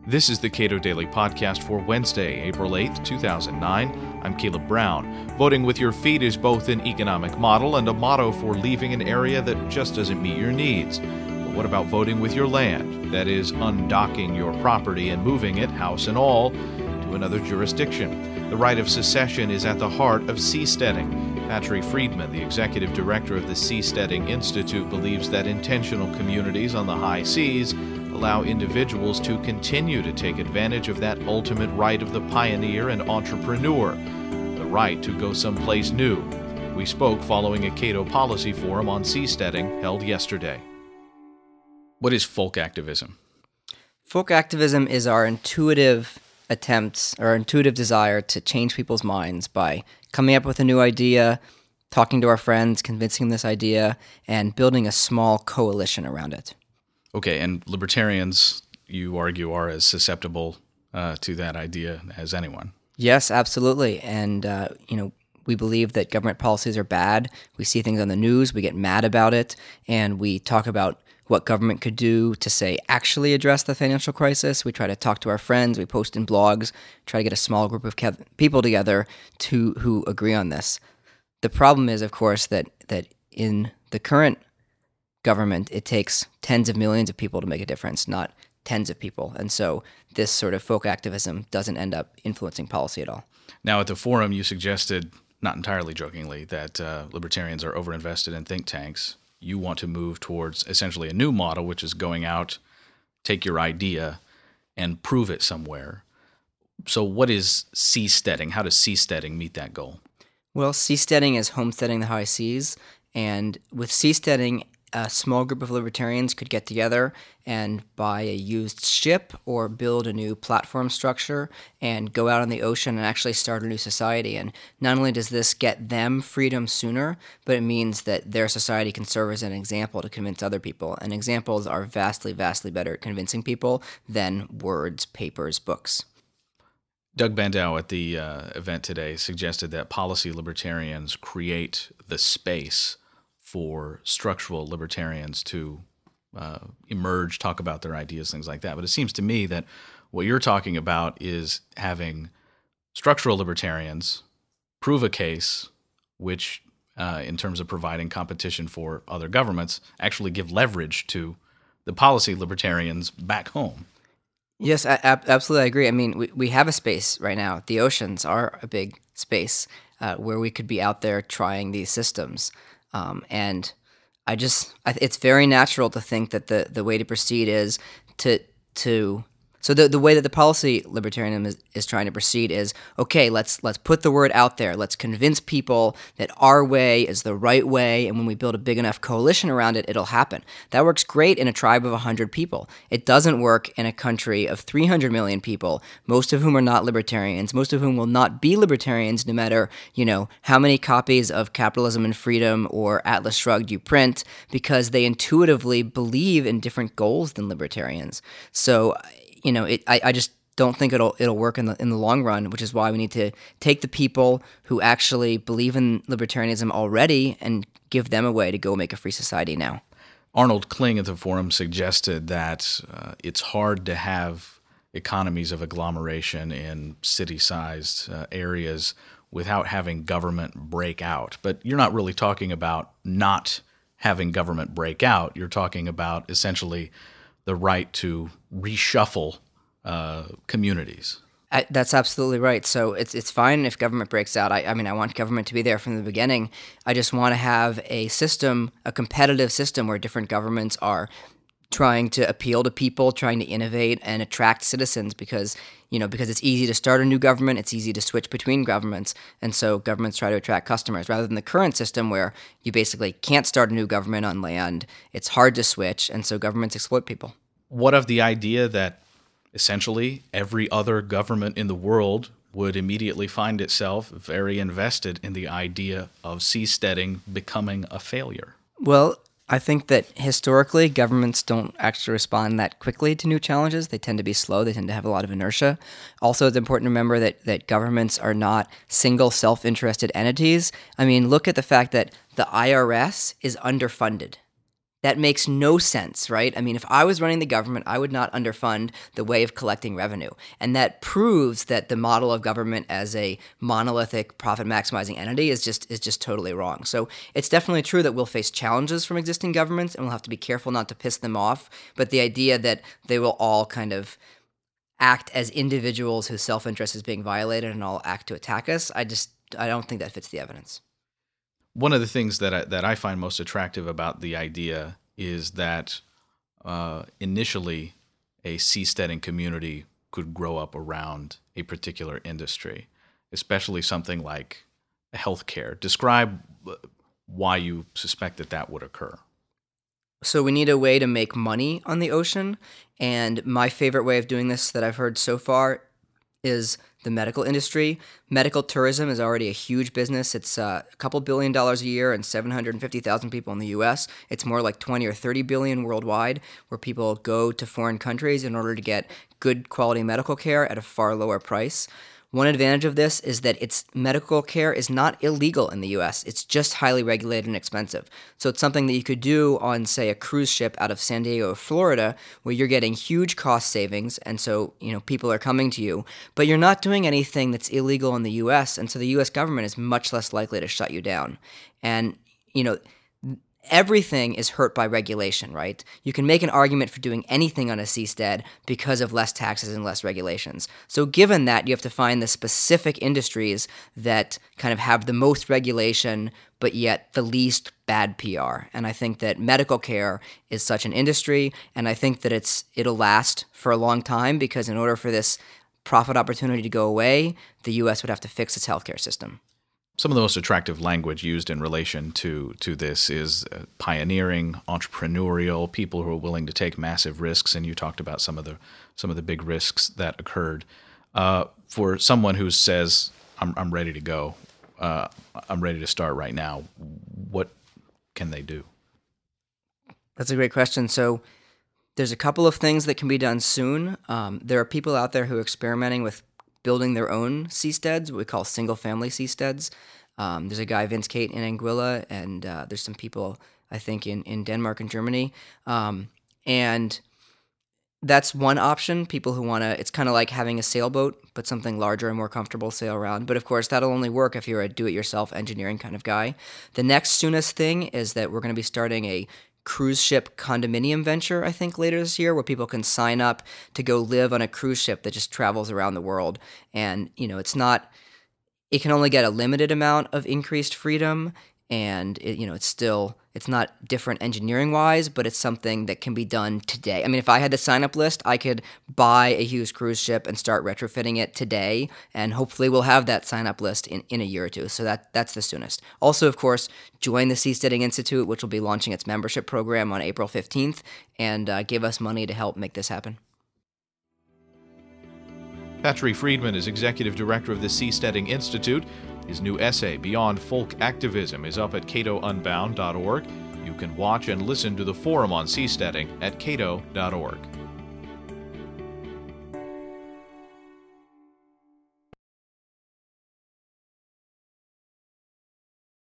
This is the Cato Daily Podcast for Wednesday, April 8th, 2009. I'm Caleb Brown. Voting with your feet is both an economic model and a motto for leaving an area that just doesn't meet your needs. But what about voting with your land? That is, undocking your property and moving it, house and all, to another jurisdiction. The right of secession is at the heart of seasteading. Patrick Friedman, the executive director of the Seasteading Institute, believes that intentional communities on the high seas allow individuals to continue to take advantage of that ultimate right of the pioneer and entrepreneur, the right to go someplace new. We spoke following a Cato policy forum on seasteading held yesterday. What is folk activism? Folk activism is our intuitive attempts, or intuitive desire to change people's minds by coming up with a new idea, talking to our friends, convincing them this idea, and building a small coalition around it. Okay, and libertarians, you argue, are as susceptible to that idea as anyone. Yes, absolutely. And, we believe that government policies are bad. We see things on the news, we get mad about it, and we talk about what government could do to, say, actually address the financial crisis. We try to talk to our friends, we post in blogs, try to get a small group of people together who agree on this. The problem is, of course, that in the current government, it takes tens of millions of people to make a difference, not tens of people. And so this sort of folk activism doesn't end up influencing policy at all. Now, at the forum, you suggested, not entirely jokingly, that libertarians are overinvested in think tanks. You want to move towards essentially a new model, which is going out, take your idea, and prove it somewhere. So what is seasteading? How does seasteading meet that goal? Well, seasteading is homesteading the high seas. And with seasteading, a small group of libertarians could get together and buy a used ship or build a new platform structure and go out on the ocean and actually start a new society. And not only does this get them freedom sooner, but it means that their society can serve as an example to convince other people. And examples are vastly, vastly better at convincing people than words, papers, books. Doug Bandow at the event today suggested that policy libertarians create the space for structural libertarians to emerge, talk about their ideas, things like that. But it seems to me that what you're talking about is having structural libertarians prove a case which, in terms of providing competition for other governments, actually give leverage to the policy libertarians back home. Yes, absolutely, I agree. I mean, we have a space right now. The oceans are a big space where we could be out there trying these systems. And it's very natural to think that the way to proceed is so the way that the policy libertarianism is trying to proceed is, okay, let's put the word out there. Let's convince people that our way is the right way, and when we build a big enough coalition around it, it'll happen. That works great in a tribe of 100 people. It doesn't work in a country of 300 million people, most of whom are not libertarians, most of whom will not be libertarians no matter, how many copies of Capitalism and Freedom or Atlas Shrugged you print, because they intuitively believe in different goals than libertarians. So I just don't think it'll work in the long run, which is why we need to take the people who actually believe in libertarianism already and give them a way to go make a free society now. Arnold Kling at the forum suggested that it's hard to have economies of agglomeration in city-sized areas without having government break out. But you're not really talking about not having government break out. You're talking about essentially the right to reshuffle communities. That's absolutely right. So it's fine if government breaks out. I mean, I want government to be there from the beginning. I just want to have a system, a competitive system where different governments are trying to appeal to people, trying to innovate and attract citizens because it's easy to start a new government, it's easy to switch between governments, and so governments try to attract customers rather than the current system where you basically can't start a new government on land, it's hard to switch, and so governments exploit people. What of the idea that essentially every other government in the world would immediately find itself very invested in the idea of seasteading becoming a failure? Well, I think that historically, governments don't actually respond that quickly to new challenges. They tend to be slow. They tend to have a lot of inertia. Also, it's important to remember that governments are not single self-interested entities. I mean, look at the fact that the IRS is underfunded. That makes no sense, right? I mean, if I was running the government, I would not underfund the way of collecting revenue. And that proves that the model of government as a monolithic profit-maximizing entity is just totally wrong. So it's definitely true that we'll face challenges from existing governments, and we'll have to be careful not to piss them off. But the idea that they will all kind of act as individuals whose self-interest is being violated and all act to attack us, I don't think that fits the evidence. One of the things that I find most attractive about the idea is that initially a seasteading community could grow up around a particular industry, especially something like healthcare. Describe why you suspect that would occur. So we need a way to make money on the ocean, and my favorite way of doing this that I've heard so far is the medical industry. Medical tourism is already a huge business. It's a couple $1 billion a year and 750,000 people in the U.S. It's more like 20 or 30 billion worldwide, where people go to foreign countries in order to get good quality medical care at a far lower price. One advantage of this is that its medical care is not illegal in the U.S. It's just highly regulated and expensive. So it's something that you could do on, say, a cruise ship out of San Diego, Florida, where you're getting huge cost savings, and so people are coming to you, but you're not doing anything that's illegal in the U.S., and so the U.S. government is much less likely to shut you down. And everything is hurt by regulation, right? You can make an argument for doing anything on a seastead because of less taxes and less regulations. So given that, you have to find the specific industries that kind of have the most regulation, but yet the least bad PR. And I think that medical care is such an industry, and I think that it'll last for a long time, because in order for this profit opportunity to go away, the U.S. would have to fix its healthcare system. Some of the most attractive language used in relation to this is pioneering, entrepreneurial, people who are willing to take massive risks, and you talked about some of the big risks that occurred. For someone who says, "I'm ready to go, I'm ready to start right now," what can they do? That's a great question. So there's a couple of things that can be done soon. There are people out there who are experimenting with building their own seasteads, what we call single-family seasteads. There's a guy, Vince Cate, in Anguilla, and there's some people, I think, in Denmark and Germany. And that's one option. People who want to, it's kind of like having a sailboat, but something larger and more comfortable to sail around. But of course, that'll only work if you're a do-it-yourself engineering kind of guy. The next soonest thing is that we're going to be starting a cruise ship condominium venture, I think, later this year, where people can sign up to go live on a cruise ship that just travels around the world. And, it can only get a limited amount of increased freedom, and it's not different engineering-wise, but it's something that can be done today. I mean, if I had the sign-up list, I could buy a Hughes cruise ship and start retrofitting it today, and hopefully we'll have that sign-up list in a year or two. So that's the soonest. Also, of course, join the Seasteading Institute, which will be launching its membership program on April 15th, and give us money to help make this happen. Patri Friedman is executive director of the Seasteading Institute. His new essay, Beyond Folk Activism, is up at catounbound.org. You can watch and listen to the forum on seasteading at cato.org.